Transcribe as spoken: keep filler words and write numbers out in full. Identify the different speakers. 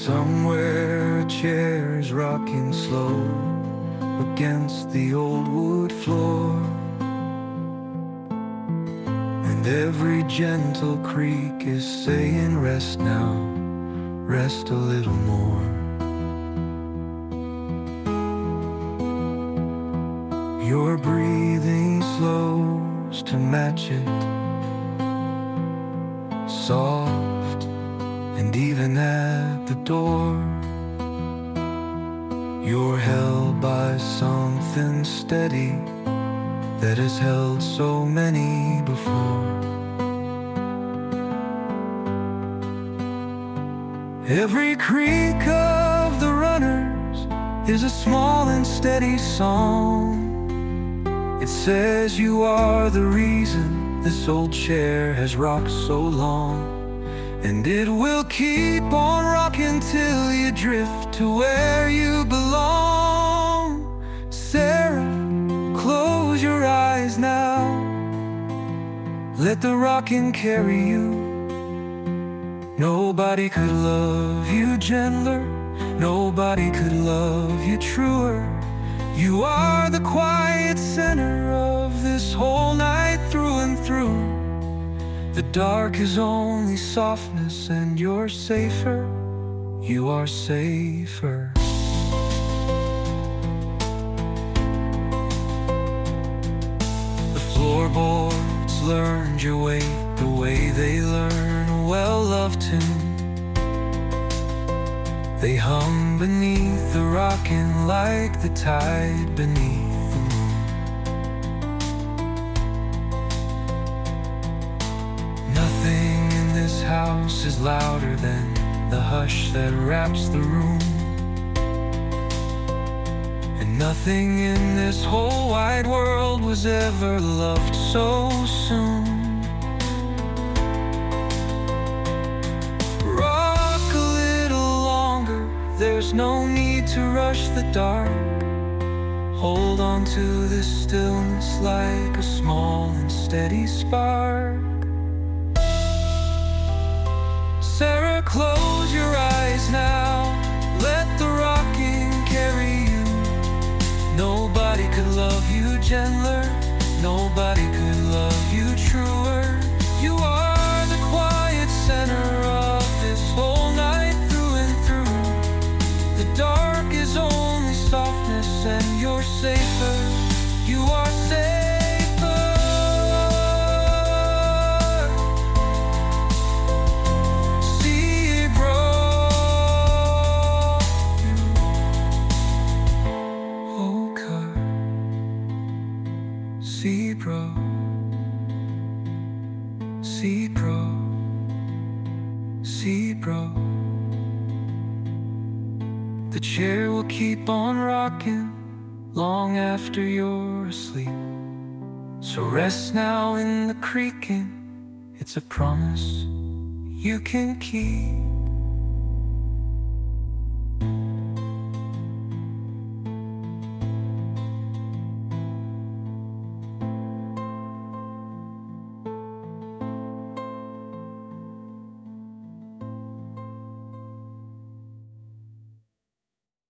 Speaker 1: Somewhere a chair is rocking slow against the old wood floor, and every gentle creak is saying, rest now, rest a little more. Your breathing slows to match it, soft and even at the door. You're held by something steady that has held so many before. Every creak of the runners is a small and steady song. It says you are the reason this old chair has rocked so long, and it will keep on rocking till you drift to where you belong. Sarah, close your eyes now. Let the rocking carry you. Nobody could love you gentler. Nobody could love you truer. You are the quiet center of this whole night through and through. The dark is only softness, and you're safer. You are safer. The floorboards learned your weight the way they learn a well-loved tune. They hum beneath the rocking like the tide beneath the moon. Nothing in this house is louder than the hush that wraps the room, and nothing in this whole wide world was ever loved so soon. There's no need to rush the dark. Hold on to this stillness like a small and steady spark. Sarah, close your eyes now. Let the rocking carry you. Nobody could love you gentler. Nobody could love you truer. You are the quiet center of this whole night. Dark is only softness, and you're safer. You are safer. See, bro, oh, car. See, bro. See, bro. See, bro. The chair will keep on rocking long after you're asleep. So rest now in the creaking. It's a promise you can keep.